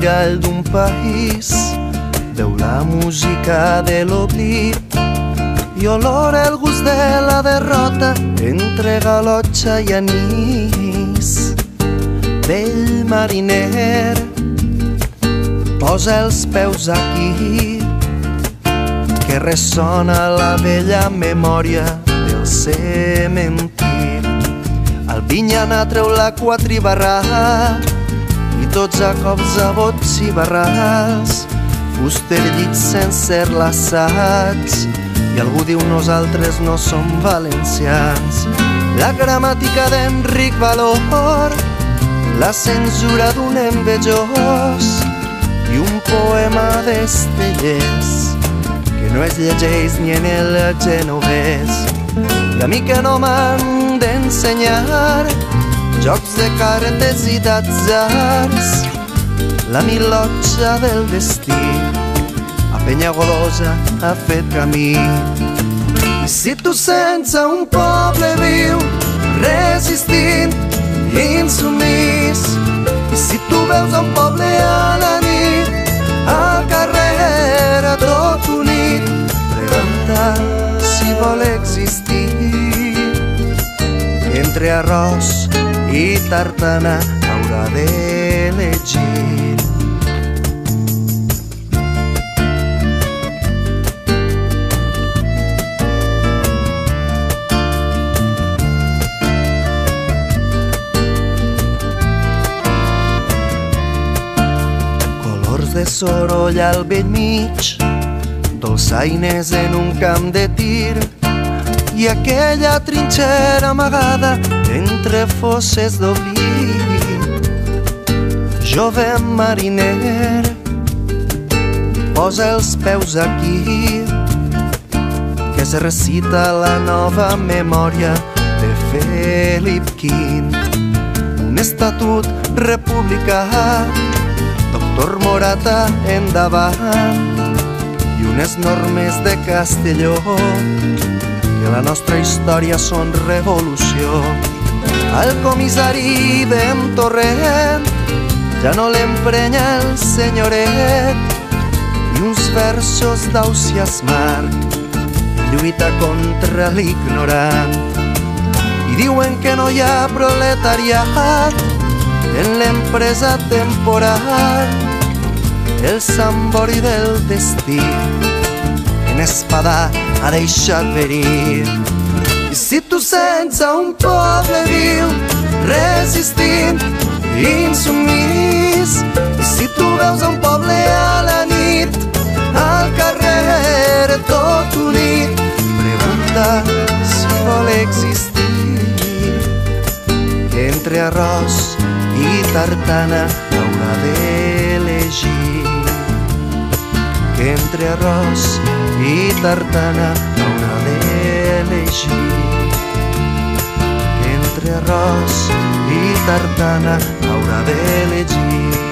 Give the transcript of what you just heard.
mirall d'un país, veu la música de l'oblit i olora el gust de la derrota entre galotxa i anís. Vell mariner, posa els peus aquí, que ressona la vella memòria del cementir. El Vinyana treu la quatribarra i tots a cops a bots i barrals, fuster llits sense relaçats, i algú diu nosaltres no som valencians. La gramàtica d'Enric Valor, la censura d'un envejós i un poema d'Estellers que no es llegeix ni en el genovès. I a mi que no m'han d'ensenyar jocs de cartes i d'atzars, la milotxa del destí a Penyagolosa ha fet camí. I si tu sents a un poble viu resistint insumís, i si tu veus a un poble a la nit al carrer tot unit, pregunta si vol existir. Entre arròs i tartana haurà d'elegir. Colors de soroll al vell mig, dolçaines en un camp de tir, i aquella trinxera amagada entre fosses d'oblit. Jove mariner, posa els peus aquí, que es recita la nova memòria de Felip V. Un estatut republicà, doctor Morata endavant, i unes normes de Castelló que la nostra història són revolució. Al comissari d'en Torrent ja no l'emprenya el senyoret, i uns versos d'Ausiàs Marc lluita contra l'ignorant. I diuen que no hi ha proletariat en l'empresa temporal, el sambori del destí en espadà ha deixat venir. I si tu sents a un poble viu resistint insumís, i si tu veus a un poble a la nit al carrer tot unit, pregunta si vol existir. Entre arròs i tartana haurà d'elegir, que entre arròs i tartana haurà d'elegir, que entre arròs i tartana haurà d'elegir.